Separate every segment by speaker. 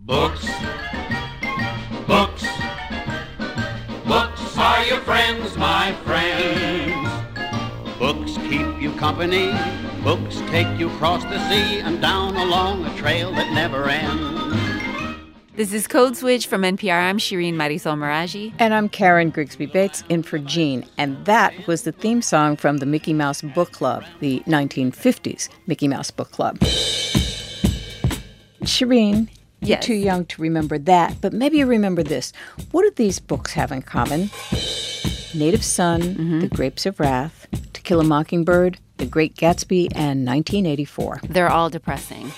Speaker 1: Books, books, books are your friends, my friends. Books keep you company, books take you across the sea and down along a trail that never ends.
Speaker 2: This is Code Switch from NPR. I'm Shireen Marisol Meraji.
Speaker 3: And I'm Karen Grigsby Bates, in for Jean. And that was the theme song from the Mickey Mouse Book Club, the 1950s Mickey Mouse Book Club. Shireen, you're too young to remember that, but maybe you remember this. What do these books have in common? Native Son, The Grapes of Wrath, To Kill a Mockingbird, The Great Gatsby, and 1984.
Speaker 2: They're all depressing.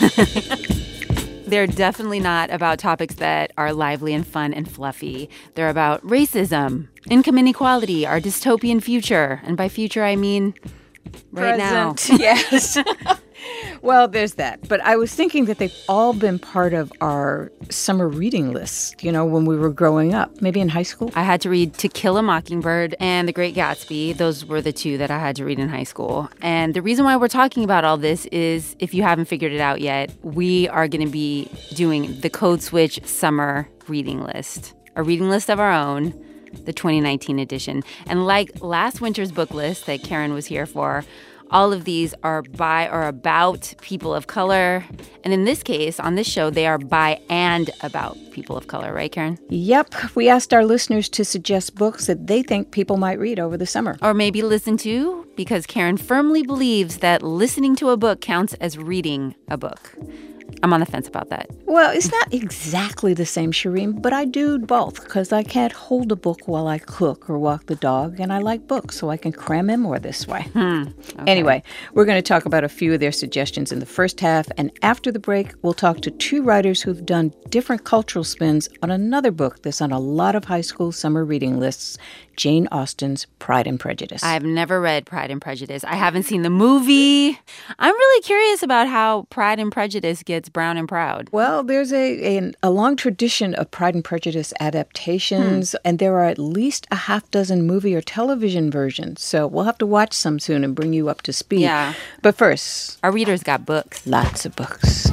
Speaker 2: They're definitely not about topics that are lively and fun and fluffy. They're about racism, income inequality, our dystopian future. And by future, I mean right
Speaker 3: Present.
Speaker 2: now.
Speaker 3: Yes. Well, there's that. But I was thinking that they've all been part of our summer reading list, when we were growing up, maybe in high school.
Speaker 2: I had to read To Kill a Mockingbird and The Great Gatsby. Those were the two that I had to read in high school. And the reason why we're talking about all this is, if you haven't figured it out yet, we are going to be doing the Code Switch summer reading list, a reading list of our own, the 2019 edition. And like last winter's book list that Karen was here for, all of these are by or about people of color. And in this case, on this show, they are by and about people of color. Right, Karen?
Speaker 3: Yep. We asked our listeners to suggest books that they think people might read over the summer.
Speaker 2: Or maybe listen to, because Karen firmly believes that listening to a book counts as reading a book. I'm on the fence about that.
Speaker 3: Well, it's not exactly the same, Shireen, but I do both because I can't hold a book while I cook or walk the dog, and I like books, so I can cram in more this way.
Speaker 2: Okay.
Speaker 3: Anyway, we're going to talk about a few of their suggestions in the first half, and after the break, we'll talk to two writers who've done different cultural spins on another book that's on a lot of high school summer reading lists, Jane Austen's Pride and Prejudice.
Speaker 2: I have never read Pride and Prejudice. I haven't seen the movie. I'm really curious about how Pride and Prejudice gets brown and proud.
Speaker 3: Well, there's a long tradition of Pride and Prejudice adaptations, and there are at least a half dozen movie or television versions. So we'll have to watch some soon and bring you up to speed.
Speaker 2: Yeah.
Speaker 3: But first,
Speaker 2: our readers got books.
Speaker 3: Lots of books.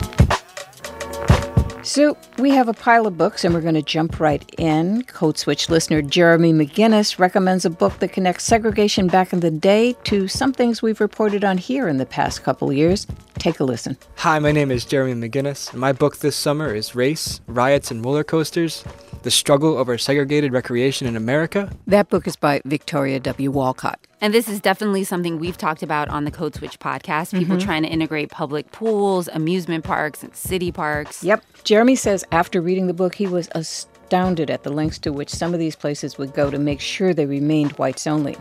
Speaker 3: So we have a pile of books, and we're going to jump right in. Code Switch listener Jeremy McGinnis recommends a book that connects segregation back in the day to some things we've reported on here in the past couple of years. Take a listen.
Speaker 4: Hi, my name is Jeremy McGinnis, and my book this summer is Race, Riots, and Roller Coasters, The Struggle Over Segregated Recreation in America.
Speaker 3: That book is by Victoria W. Walcott.
Speaker 2: And this is definitely something we've talked about on the Code Switch podcast, people trying to integrate public pools, amusement parks, and city parks.
Speaker 3: Yep. Jeremy says after reading the book, he was astounded at the lengths to which some of these places would go to make sure they remained whites only.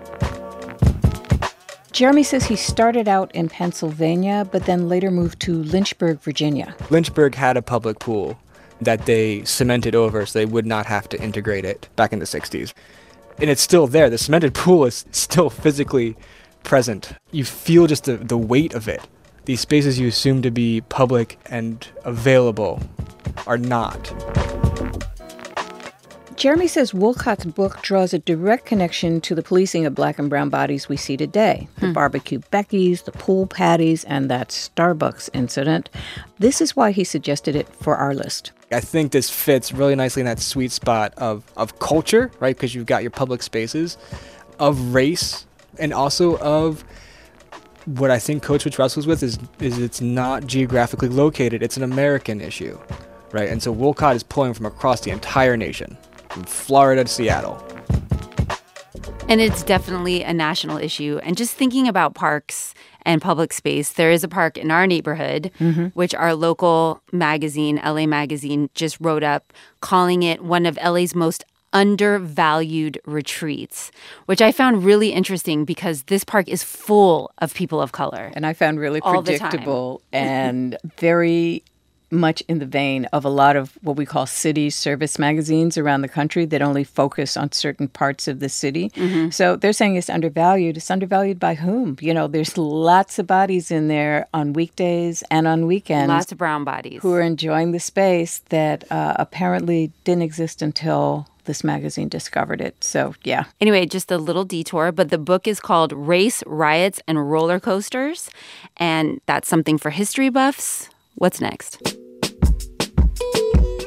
Speaker 3: Jeremy says he started out in Pennsylvania, but then later moved to Lynchburg, Virginia.
Speaker 4: Lynchburg had a public pool that they cemented over so they would not have to integrate it back in the 60s. And it's still there. The cemented pool is still physically present. You feel just the weight of it. These spaces you assume to be public and available are not.
Speaker 3: Jeremy says Wolcott's book draws a direct connection to the policing of black and brown bodies we see today. The barbecue Becky's, the pool patties, and that Starbucks incident. This is why he suggested it for our list.
Speaker 4: I think this fits really nicely in that sweet spot of culture, right? Because you've got your public spaces, of race, and also of what I think Code Switch wrestles with is it's not geographically located. It's an American issue, right? And so Wolcott is pulling from across the entire nation, from Florida to Seattle.
Speaker 2: And it's definitely a national issue. And just thinking about parks and public space, there is a park in our neighborhood, which our local magazine, LA Magazine, just wrote up, calling it one of LA's most undervalued retreats, which I found really interesting because this park is full of people of color.
Speaker 3: And I found really predictable and very much in the vein of a lot of what we call city service magazines around the country that only focus on certain parts of the city. So they're saying it's undervalued. It's undervalued by whom? There's lots of bodies in there on weekdays and on weekends.
Speaker 2: Lots of brown bodies.
Speaker 3: Who are enjoying the space that apparently didn't exist until this magazine discovered it. So, yeah.
Speaker 2: Anyway, just a little detour, but the book is called Race, Riots, and Roller Coasters, and that's something for history buffs. What's next?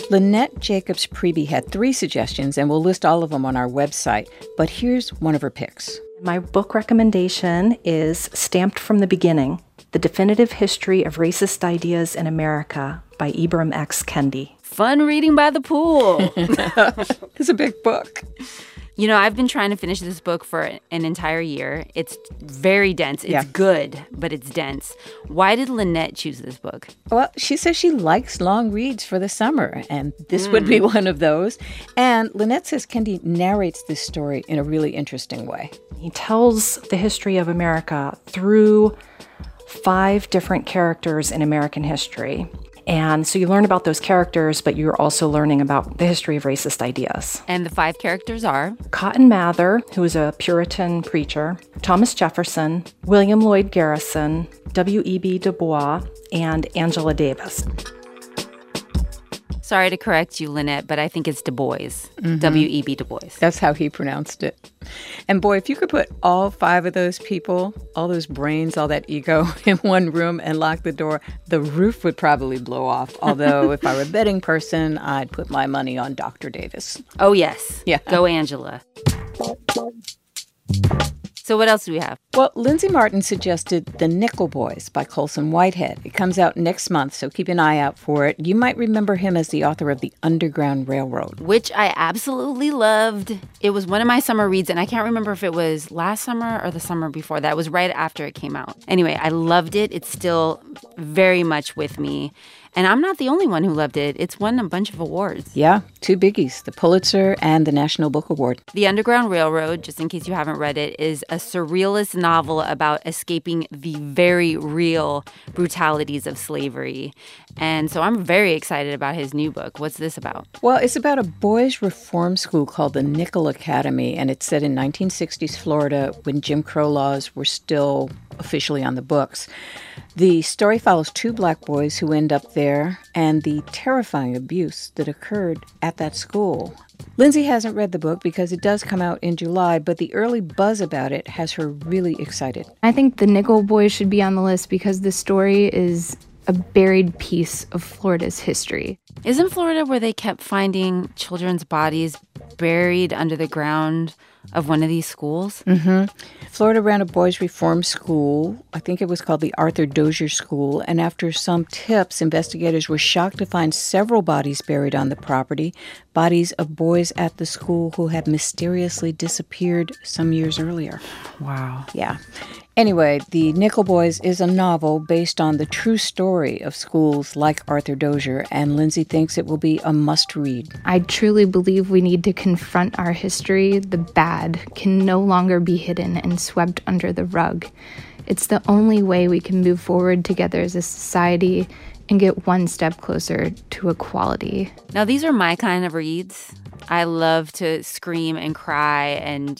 Speaker 3: Lynette Jacobs-Priebe had 3 suggestions, and we'll list all of them on our website. But here's one of her picks.
Speaker 5: My book recommendation is Stamped from the Beginning, The Definitive History of Racist Ideas in America by Ibram X. Kendi.
Speaker 2: Fun reading by the pool.
Speaker 3: It's a big book.
Speaker 2: You know, I've been trying to finish this book for an entire year. It's very dense. It's good, but it's dense. Why did Lynette choose this book?
Speaker 3: Well, she says she likes long reads for the summer, and this would be one of those. And Lynette says Kendi narrates this story in a really interesting way.
Speaker 5: He tells the history of America through 5 different characters in American history. And so you learn about those characters, but you're also learning about the history of racist ideas.
Speaker 2: And the 5 characters are?
Speaker 5: Cotton Mather, who was a Puritan preacher, Thomas Jefferson, William Lloyd Garrison, W.E.B. Du Bois, and Angela Davis.
Speaker 2: Sorry to correct you, Lynette, but I think it's Du Bois. W.E.B. Du Bois.
Speaker 3: That's how he pronounced it. And boy, if you could put all 5 of those people, all those brains, all that ego in one room and lock the door, the roof would probably blow off. Although if I were a betting person, I'd put my money on Dr. Davis.
Speaker 2: Oh, yes.
Speaker 3: Yeah.
Speaker 2: Go Angela. So what else do we have?
Speaker 3: Well, Lindsay Martin suggested The Nickel Boys by Colson Whitehead. It comes out next month, so keep an eye out for it. You might remember him as the author of The Underground Railroad,
Speaker 2: which I absolutely loved. It was one of my summer reads, and I can't remember if it was last summer or the summer before that. It was right after it came out. Anyway, I loved it. It's still very much with me. And I'm not the only one who loved it. It's won a bunch of awards.
Speaker 3: Yeah, 2 biggies, the Pulitzer and the National Book Award.
Speaker 2: The Underground Railroad, just in case you haven't read it, is a surrealist novel about escaping the very real brutalities of slavery. And so I'm very excited about his new book. What's this about?
Speaker 3: Well, it's about a boys' reform school called the Nickel Academy, and it's set in 1960s Florida when Jim Crow laws were still officially on the books. The story follows 2 black boys who end up there and the terrifying abuse that occurred at that school. Lindsay hasn't read the book because it does come out in July, but the early buzz about it has her really excited.
Speaker 6: I think the Nickel Boys should be on the list because the story is a buried piece of Florida's history.
Speaker 2: Isn't Florida where they kept finding children's bodies buried under the ground of one of these schools?
Speaker 3: Mm-hmm. Florida ran a boys' reform school. I think it was called the Arthur Dozier School. And after some tips, investigators were shocked to find several bodies buried on the property, bodies of boys at the school who had mysteriously disappeared some years earlier.
Speaker 2: Wow.
Speaker 3: Yeah. Anyway, The Nickel Boys is a novel based on the true story of schools like Arthur Dozier, and Lindsay thinks it will be a must-read.
Speaker 6: I truly believe we need to confront our history. The bad can no longer be hidden and swept under the rug. It's the only way we can move forward together as a society and get one step closer to equality.
Speaker 2: Now, these are my kind of reads. I love to scream and cry and,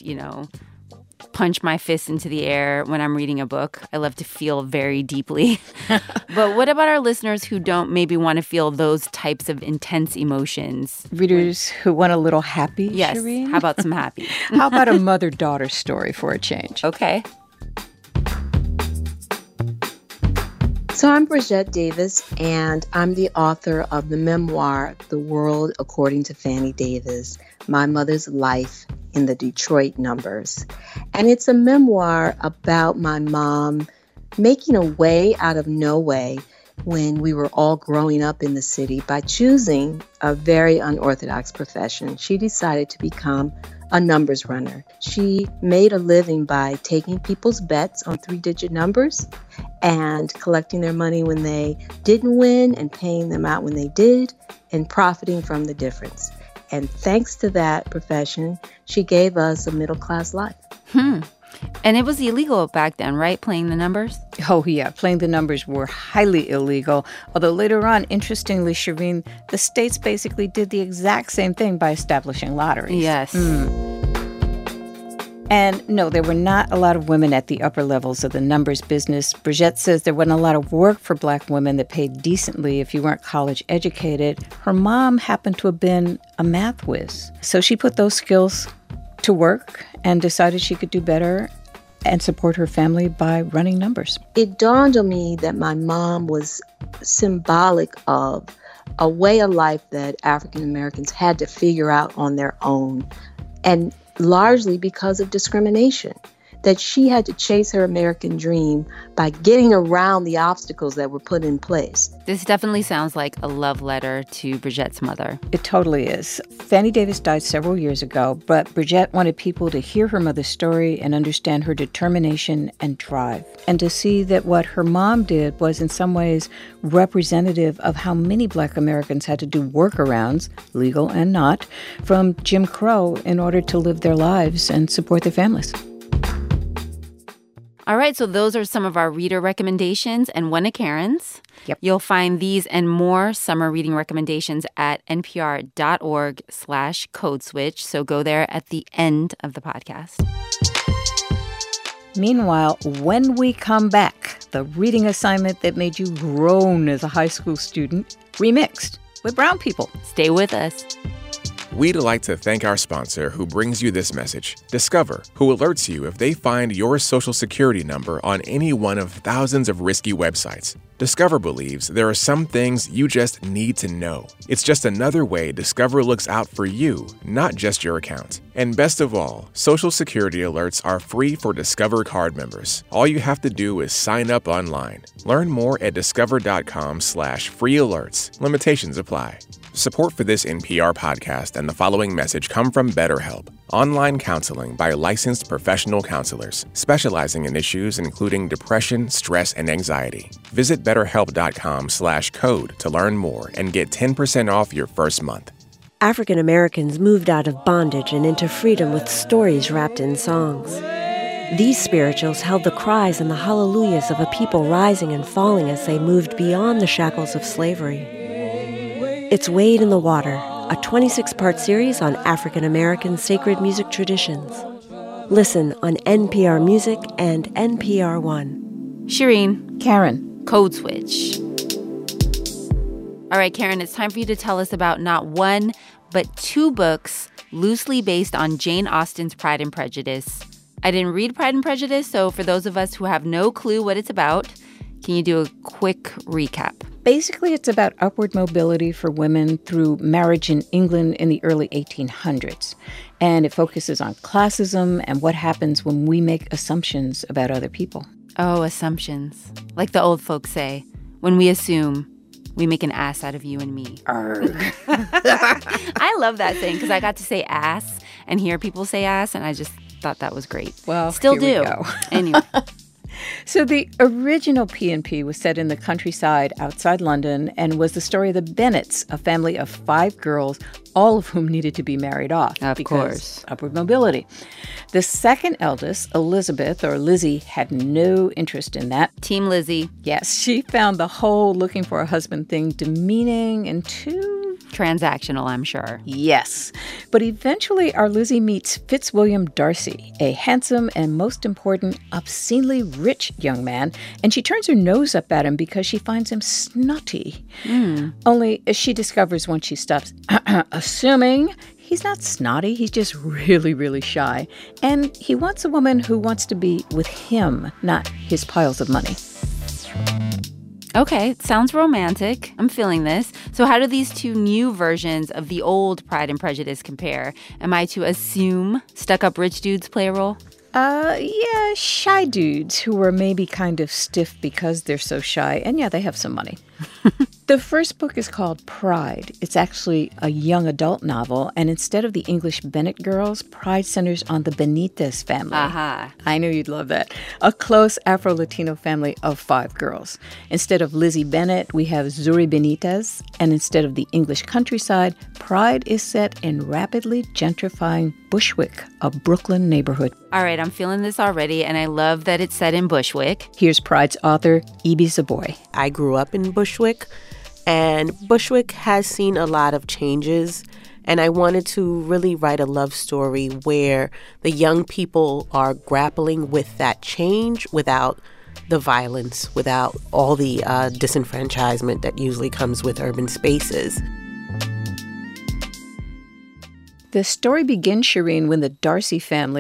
Speaker 2: punch my fist into the air when I'm reading a book. I love to feel very deeply. But what about our listeners who don't maybe want to feel those types of intense emotions?
Speaker 3: Readers who want a little happy,
Speaker 2: yes.
Speaker 3: Shireen?
Speaker 2: How about some happy?
Speaker 3: How about a mother-daughter story for a change?
Speaker 2: Okay.
Speaker 7: So I'm Bridgette Davis, and I'm the author of the memoir, The World According to Fannie Davis, My Mother's Life in the Detroit Numbers. And it's a memoir about my mom making a way out of no way when we were all growing up in the city by choosing a very unorthodox profession. She decided to become a numbers runner. She made a living by taking people's bets on 3-digit numbers and collecting their money when they didn't win and paying them out when they did and profiting from the difference. And thanks to that profession, she gave us a middle-class life.
Speaker 2: And it was illegal back then, right? Playing the numbers?
Speaker 3: Oh, yeah. Playing the numbers were highly illegal. Although later on, interestingly, Shireen, the states basically did the exact same thing by establishing lotteries.
Speaker 2: Yes.
Speaker 3: And no, there were not a lot of women at the upper levels of the numbers business. Bridgette says there wasn't a lot of work for black women that paid decently if you weren't college educated. Her mom happened to have been a math whiz. So she put those skills to work and decided she could do better and support her family by running numbers.
Speaker 7: It dawned on me that my mom was symbolic of a way of life that African Americans had to figure out on their own, and largely because of discrimination, that she had to chase her American dream by getting around the obstacles that were put in place.
Speaker 2: This definitely sounds like a love letter to Bridgette's mother.
Speaker 3: It totally is. Fannie Davis died several years ago, but Bridgette wanted people to hear her mother's story and understand her determination and drive, and to see that what her mom did was in some ways representative of how many Black Americans had to do workarounds, legal and not, from Jim Crow in order to live their lives and support their families.
Speaker 2: All right, so those are some of our reader recommendations and one of Karen's.
Speaker 3: Yep.
Speaker 2: You'll find these and more summer reading recommendations at npr.org/codeswitch. So go there at the end of the podcast.
Speaker 3: Meanwhile, when we come back, the reading assignment that made you groan as a high school student, remixed with brown people.
Speaker 2: Stay with us.
Speaker 8: We'd like to thank our sponsor who brings you this message, Discover, who alerts you if they find your Social Security number on any one of thousands of risky websites. Discover believes there are some things you just need to know. It's just another way Discover looks out for you, not just your account. And best of all, Social Security alerts are free for Discover card members. All you have to do is sign up online. Learn more at discover.com/free alerts. Limitations apply. Support for this NPR podcast and the following message come from BetterHelp, online counseling by licensed professional counselors, specializing in issues including depression, stress, and anxiety. Visit BetterHelp.com/code to learn more and get 10% off your first month.
Speaker 9: African Americans moved out of bondage and into freedom with stories wrapped in songs. These spirituals held the cries and the hallelujahs of a people rising and falling as they moved beyond the shackles of slavery. It's Wade in the Water, a 26-part series on African American sacred music traditions. Listen on NPR Music and NPR One.
Speaker 2: Shireen.
Speaker 3: Karen.
Speaker 2: Code Switch. All right, Karen, it's time for you to tell us about not one, but two books loosely based on Jane Austen's Pride and Prejudice. I didn't read Pride and Prejudice, so for those of us who have no clue what it's about, can you do a quick recap?
Speaker 3: Basically, it's about upward mobility for women through marriage in England in the early 1800s. And it focuses on classism and what happens when we make assumptions about other people.
Speaker 2: Oh, assumptions. Like the old folks say, when we assume, we make an ass out of you and me. I love that saying because I got to say ass and hear people say ass, and I just thought that was great.
Speaker 3: Well,
Speaker 2: still
Speaker 3: here
Speaker 2: do.
Speaker 3: We go.
Speaker 2: Anyway.
Speaker 3: So the original P&P was set in the countryside outside London and was the story of the Bennets, a family of 5 girls, all of whom needed to be married off.
Speaker 2: Of course.
Speaker 3: Upward mobility. The second eldest, Elizabeth, or Lizzie, had no interest in that.
Speaker 2: Team Lizzie.
Speaker 3: Yes, she found the whole looking for a husband thing demeaning and too
Speaker 2: transactional, I'm sure.
Speaker 3: Yes. But eventually our Lizzie meets Fitzwilliam Darcy, a handsome and, most important, obscenely rich young man, and she turns her nose up at him because she finds him snotty. Only as she discovers once she stops assuming he's not snotty, he's just really, really shy. And he wants a woman who wants to be with him, not his piles of money.
Speaker 2: Okay, it sounds romantic. I'm feeling this. So how do these two new versions of the old Pride and Prejudice compare? Am I to assume stuck-up rich dudes play a role?
Speaker 3: Yeah, shy dudes who are maybe kind of stiff because they're so shy. And yeah, they have some money. The first book is called Pride. It's actually a young adult novel, and instead of the English Bennet girls, Pride centers on the Benitez family.
Speaker 2: Aha.
Speaker 3: I knew you'd love that. A close Afro-Latino family of 5 girls. Instead of Lizzie Bennet, we have Zuri Benitez, and instead of the English countryside, Pride is set in rapidly gentrifying Bushwick, a Brooklyn neighborhood.
Speaker 2: All right, I'm feeling this already, and I love that it's set in Bushwick.
Speaker 3: Here's Pride's author, Ibi Zoboi.
Speaker 10: I grew up in Bushwick, and Bushwick has seen a lot of changes, and I wanted to really write a love story where the young people are grappling with that change without the violence, without all the disenfranchisement that usually comes with urban spaces.
Speaker 3: The story begins, Shireen, when the Darcy family,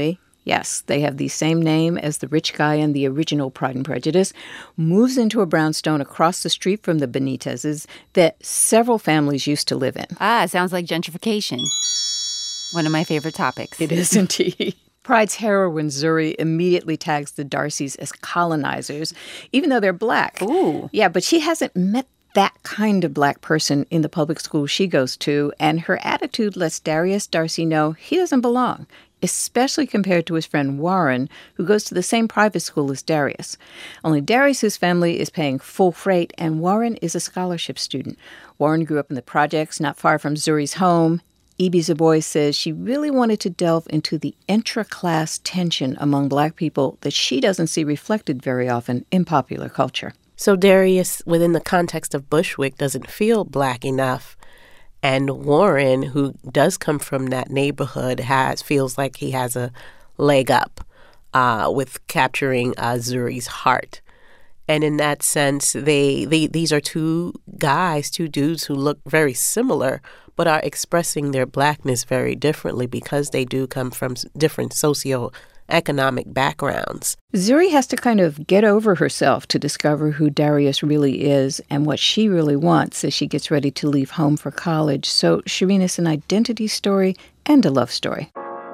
Speaker 3: Yes, they have the same name as the rich guy in the original Pride and Prejudice, moves into a brownstone across the street from the Benitez's that several families used to live in.
Speaker 2: Sounds like gentrification. One of my favorite topics.
Speaker 3: It is indeed. Pride's heroine, Zuri, immediately tags the Darcys as colonizers, even though they're black.
Speaker 2: Ooh.
Speaker 3: Yeah, but she hasn't met that kind of black person in the public school she goes to, and her attitude lets Darius Darcy know he doesn't belong, especially compared to his friend Warren, who goes to the same private school as Darius. Only Darius's family is paying full freight, and Warren is a scholarship student. Warren grew up in the projects not far from Zuri's home. Ibi Zoboi says she really wanted to delve into the intra-class tension among black people that she doesn't see reflected very often in popular culture.
Speaker 10: So Darius, within the context of Bushwick, doesn't feel black enough. And Warren, who does come from that neighborhood, feels like he has a leg up with capturing Zuri's heart. And in that sense, these are two dudes who look very similar, but are expressing their blackness very differently because they do come from different socioeconomic backgrounds.
Speaker 3: Zuri has to kind of get over herself to discover who Darius really is and what she really wants as she gets ready to leave home for college. So, Shireen, is an identity story and a love story.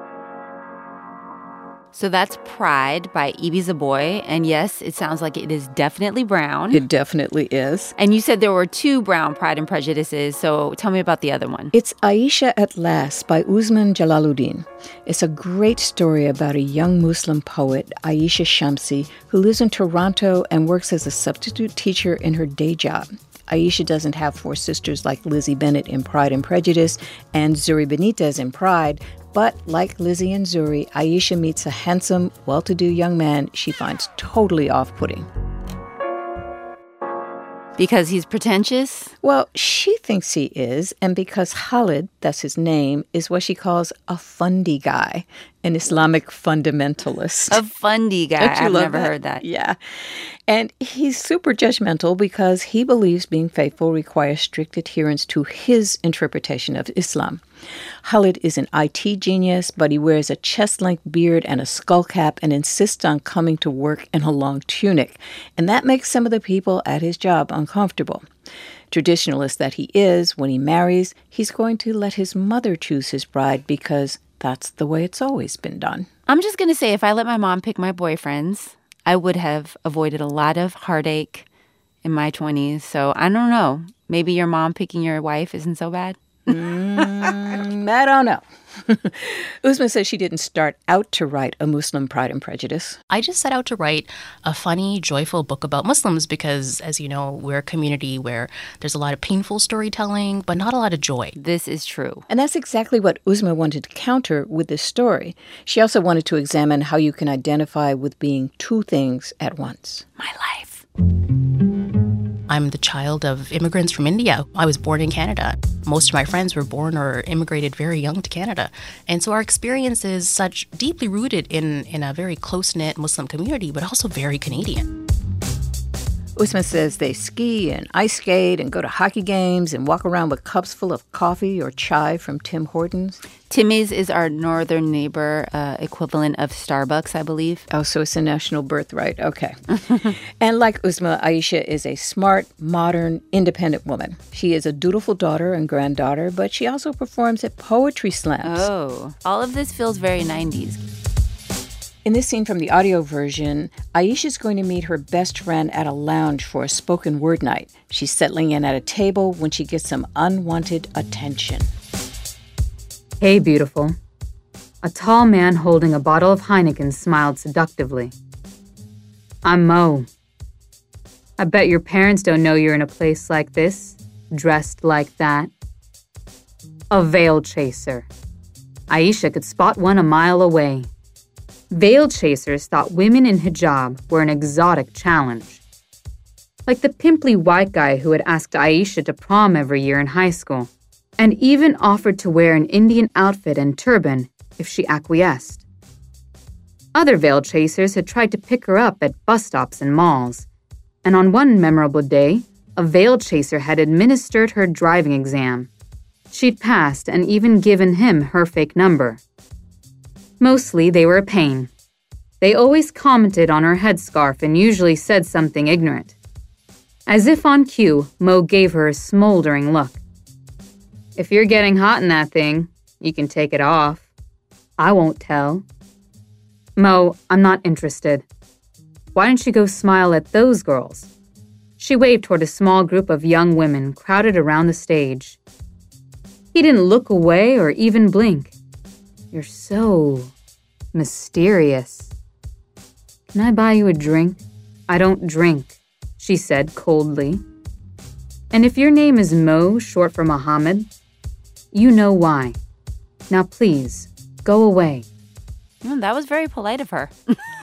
Speaker 2: So that's Pride by Ibi Zoboi. And yes, it sounds like it is definitely brown.
Speaker 3: It definitely is.
Speaker 2: And you said there were 2 brown Pride and Prejudices, so tell me about the other one.
Speaker 3: It's Aisha at Last by Usman Jalaluddin. It's a great story about a young Muslim poet, Aisha Shamsi, who lives in Toronto and works as a substitute teacher in her day job. Aisha doesn't have 4 sisters like Lizzie Bennet in Pride and Prejudice and Zuri Benitez in Pride, but like Lizzie and Zuri, Aisha meets a handsome, well-to-do young man she finds totally off-putting.
Speaker 2: Because he's pretentious?
Speaker 3: Well, she thinks he is, and because Khalid, that's his name, is what she calls a fundy guy, an Islamic fundamentalist.
Speaker 2: A fundy guy. I've never heard that.
Speaker 3: Yeah. And he's super judgmental because he believes being faithful requires strict adherence to his interpretation of Islam. Khalid is an IT genius, but he wears a chest-length beard and a skull cap and insists on coming to work in a long tunic. And that makes some of the people at his job uncomfortable. Traditionalist that he is, when he marries, he's going to let his mother choose his bride because that's the way it's always been done.
Speaker 2: I'm just going to say, if I let my mom pick my boyfriends, I would have avoided a lot of heartache in my 20s. So I don't know. Maybe your mom picking your wife isn't so bad.
Speaker 3: I don't know. Usman says she didn't start out to write a Muslim Pride and Prejudice.
Speaker 11: I just set out to write a funny, joyful book about Muslims because, as you know, we're a community where there's a lot of painful storytelling, but not a lot of joy.
Speaker 2: This is true.
Speaker 3: And that's exactly what Usman wanted to counter with this story. She also wanted to examine how you can identify with being 2 things at once.
Speaker 2: My life.
Speaker 11: I'm the child of immigrants from India. I was born in Canada. Most of my friends were born or immigrated very young to Canada. And so our experience is such deeply rooted in a very close-knit Muslim community, but also very Canadian.
Speaker 3: Usman says they ski and ice skate and go to hockey games and walk around with cups full of coffee or chai from Tim Hortons.
Speaker 2: Timmy's is our northern neighbor equivalent of Starbucks, I believe.
Speaker 3: Oh, so it's a national birthright. Okay. And like Usman, Aisha is a smart, modern, independent woman. She is a dutiful daughter and granddaughter, but she also performs at poetry slams.
Speaker 2: Oh, all of this feels very 90s.
Speaker 3: In this scene from the audio version, Aisha's going to meet her best friend at a lounge for a spoken word night. She's settling in at a table when she gets some unwanted attention.
Speaker 12: Hey, beautiful. A tall man holding a bottle of Heineken smiled seductively. I'm Mo. I bet your parents don't know you're in a place like this, dressed like that. A veil chaser. Aisha could spot one a mile away. Veil chasers thought women in hijab were an exotic challenge. Like the pimply white guy who had asked Aisha to prom every year in high school, and even offered to wear an Indian outfit and turban if she acquiesced. Other veil chasers had tried to pick her up at bus stops and malls, and on one memorable day, a veil chaser had administered her driving exam. She'd passed and even given him her fake number. Mostly they were a pain. They always commented on her headscarf and usually said something ignorant. As if on cue, Mo gave her a smoldering look. If you're getting hot in that thing, you can take it off. I won't tell. Mo, I'm not interested. Why don't you go smile at those girls? She waved toward a small group of young women crowded around the stage. He didn't look away or even blink. You're so mysterious. Can I buy you a drink? I don't drink, she said coldly. And if your name is Mo, short for Muhammad, you know why. Now please, go away.
Speaker 2: That was very polite of her.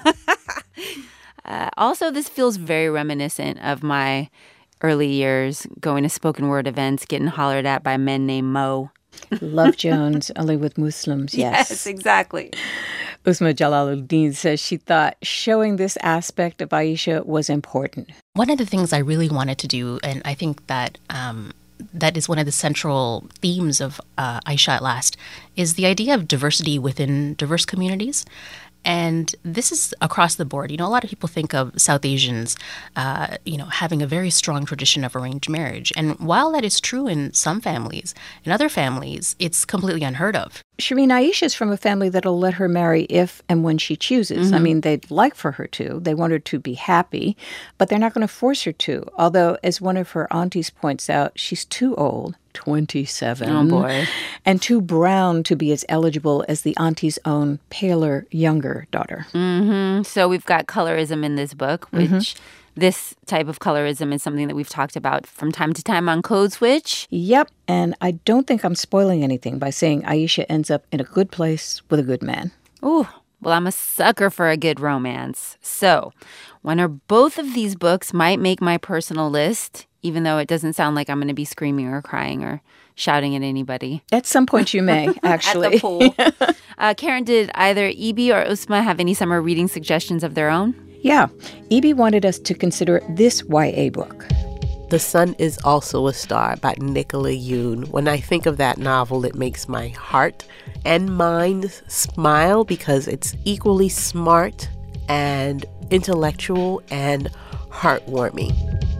Speaker 2: Also, this feels very reminiscent of my early years going to spoken word events, getting hollered at by men named Mo.
Speaker 3: Love Jones, only with Muslims, yes.
Speaker 2: Yes, exactly.
Speaker 3: Uzma Jalaluddin says she thought showing this aspect of Aisha was important.
Speaker 11: One of the things I really wanted to do, and I think that that is one of the central themes of Aisha at Last, is the idea of diversity within diverse communities. And this is across the board. A lot of people think of South Asians, having a very strong tradition of arranged marriage. And while that is true in some families, in other families, it's completely unheard of.
Speaker 3: Shireen, Aisha's from a family that'll let her marry if and when she chooses.
Speaker 2: Mm-hmm.
Speaker 3: I mean, they'd like for her to. They want her to be happy, but they're not going to force her to. Although, as one of her aunties points out, she's too old. 27.
Speaker 2: Oh, boy.
Speaker 3: And too brown to be as eligible as the auntie's own paler, younger daughter.
Speaker 2: Mm-hmm. So we've got colorism in this book, which this type of colorism is something that we've talked about from time to time on Code Switch.
Speaker 3: Yep. And I don't think I'm spoiling anything by saying Aisha ends up in a good place with a good man.
Speaker 2: Ooh. Well, I'm a sucker for a good romance. So, one or both of these books might make my personal list, even though it doesn't sound like I'm going to be screaming or crying or shouting at anybody.
Speaker 3: At some point you may, actually.
Speaker 2: At the pool. Karen, did either Ibi or Uzma have any summer reading suggestions of their own?
Speaker 3: Yeah. Ibi wanted us to consider this YA book.
Speaker 10: The Sun is Also a Star by Nicola Yoon. When I think of that novel, it makes my heart and mind smile because it's equally smart and intellectual and heartwarming.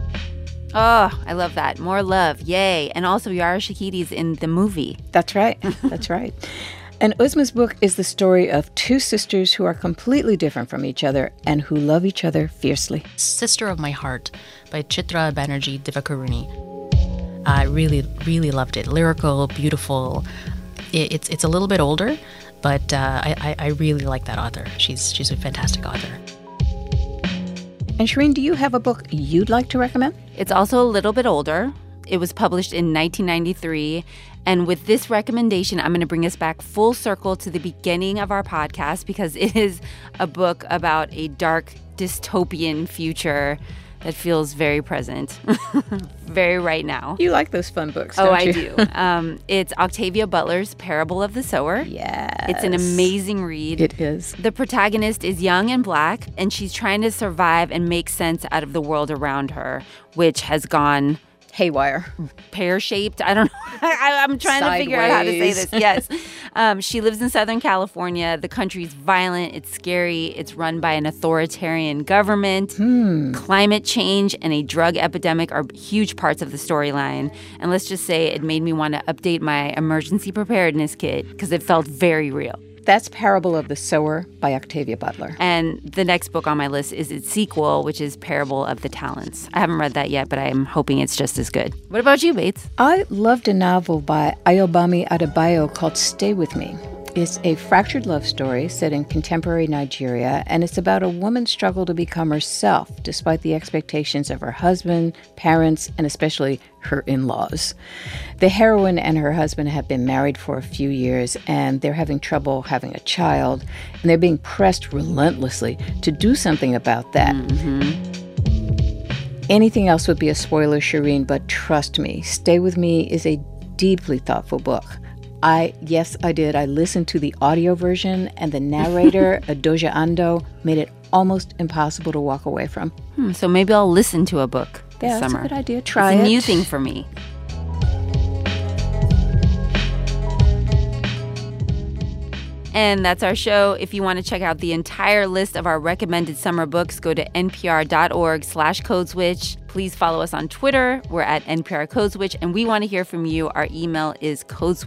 Speaker 2: Oh, I love that. More love. Yay. And also Yara Shahidi's in the movie.
Speaker 3: That's right. That's right. And Uzma's book is the story of two sisters who are completely different from each other and who love each other fiercely.
Speaker 11: Sister of My Heart by Chitra Banerjee Divakaruni. I really, really loved it. Lyrical, beautiful. It's a little bit older, but I really like that author. She's a fantastic author.
Speaker 3: And Shireen, do you have a book you'd like to recommend?
Speaker 2: It's also a little bit older. It was published in 1993. And with this recommendation, I'm going to bring us back full circle to the beginning of our podcast because it is a book about a dark dystopian future that feels very present, very right now.
Speaker 3: You like those fun books, don't you?
Speaker 2: Oh, I do. It's Octavia Butler's Parable of the Sower.
Speaker 3: Yes.
Speaker 2: It's an amazing read.
Speaker 3: It is.
Speaker 2: The protagonist is young and black, and she's trying to survive and make sense out of the world around her, which has gone
Speaker 3: haywire,
Speaker 2: pear-shaped. I don't know. I'm trying to figure out how to say this. Yes. She lives in Southern California. The country's violent. It's scary. It's run by an authoritarian government. Climate change and a drug epidemic are huge parts of the storyline. And let's just say it made me want to update my emergency preparedness kit because it felt very real.
Speaker 3: That's Parable of the Sower by Octavia Butler.
Speaker 2: And the next book on my list is its sequel, which is Parable of the Talents. I haven't read that yet, but I'm hoping it's just as good. What about you, Bates?
Speaker 3: I loved a novel by Ayobami Adebayo called Stay With Me. It's a fractured love story set in contemporary Nigeria, and it's about a woman's struggle to become herself, despite the expectations of her husband, parents, and especially her in-laws. The heroine and her husband have been married for a few years, and they're having trouble having a child, and they're being pressed relentlessly to do something about that. Anything else would be a spoiler, Shireen, but trust me, Stay With Me is a deeply thoughtful book. Yes, I did. I listened to the audio version, and the narrator, Adoja Ando, made it almost impossible to walk away from.
Speaker 2: So maybe I'll listen to a book this summer.
Speaker 3: That's a good idea. Try it.
Speaker 2: It's a new thing for me. And that's our show. If you want to check out the entire list of our recommended summer books, go to npr.org/codeswitch. Please follow us on Twitter. We're at NPR Codeswitch, and we want to hear from you. Our email is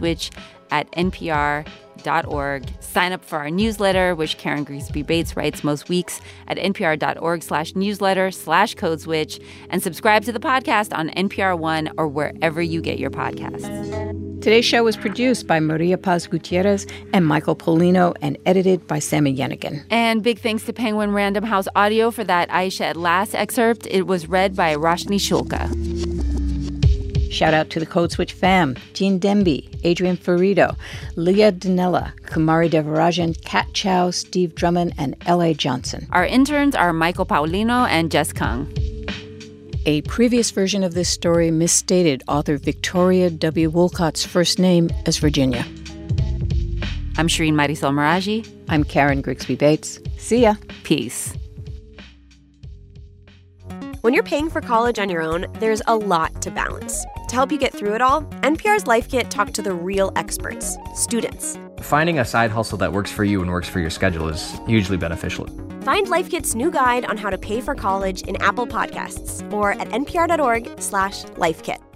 Speaker 2: codeswitch@npr.org. Sign up for our newsletter, which Karen Grigsby Bates writes most weeks at npr.org/newsletter/codeswitch, and subscribe to the podcast on NPR One or wherever you get your podcasts.
Speaker 3: Today's show was produced by Maria Paz Gutierrez and Michael Polino and edited by Sammy Yenigan.
Speaker 2: And big thanks to Penguin Random House Audio for that Aisha at Last excerpt. It was read by Roshni Shulka.
Speaker 3: Shout out to the Code Switch fam, Gene Demby, Adrian Ferrito, Leah Dinella, Kumari Devarajan, Kat Chow, Steve Drummond, and L.A. Johnson.
Speaker 2: Our interns are Michael Paulino and Jess Kung.
Speaker 3: A previous version of this story misstated author Victoria W. Wolcott's first name as Virginia.
Speaker 2: I'm Shireen Marisol Meraji.
Speaker 3: I'm Karen Grigsby Bates. See ya.
Speaker 2: Peace.
Speaker 13: When you're paying for college on your own, there's a lot to balance. To help you get through it all, NPR's Life Kit talked to the real experts, students.
Speaker 14: Finding a side hustle that works for you and works for your schedule is hugely beneficial.
Speaker 13: Find Life Kit's new guide on how to pay for college in Apple Podcasts or at npr.org/lifekit.